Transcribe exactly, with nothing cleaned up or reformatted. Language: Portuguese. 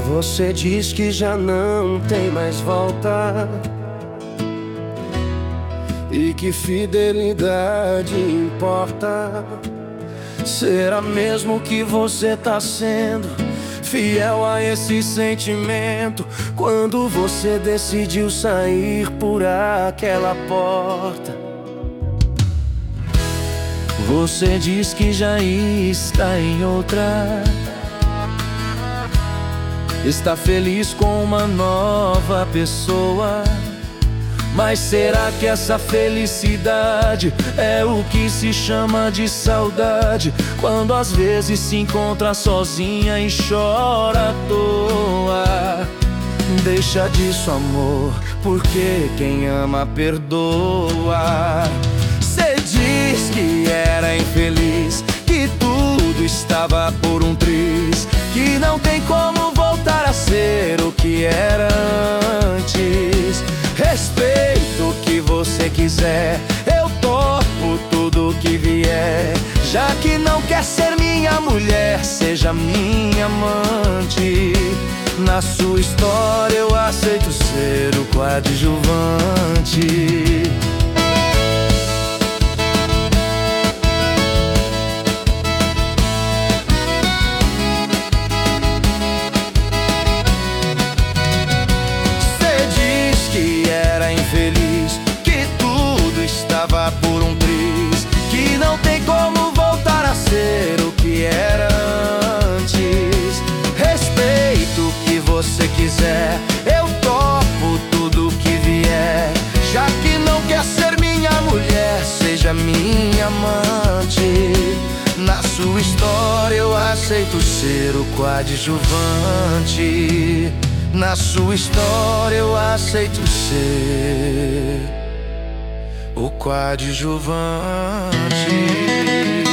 Você diz que já não tem mais volta e que fidelidade importa. Será mesmo que você tá sendo fiel a esse sentimento quando você decidiu sair por aquela porta? Você diz que já está em outra, está feliz com uma nova pessoa. Mas será que essa felicidade é o que se chama de saudade, quando às vezes se encontra sozinha e chora à toa? Deixa disso, amor, porque quem ama perdoa. Cê diz que era infeliz, que tudo estava por um triz, que não tem como voltar a ser o que era antes. Respeito o que você quiser, eu topo tudo que vier. Já que não quer ser minha mulher, seja minha amante. Na sua história eu aceito ser o coadjuvante. Infeliz, que tudo estava por um triz, que não tem como voltar a ser o que era antes. Respeito o que você quiser, eu topo tudo que vier. Já que não quer ser minha mulher, seja minha amante. Na sua história eu aceito ser o coadjuvante. Na sua história eu aceito ser o coadjuvante.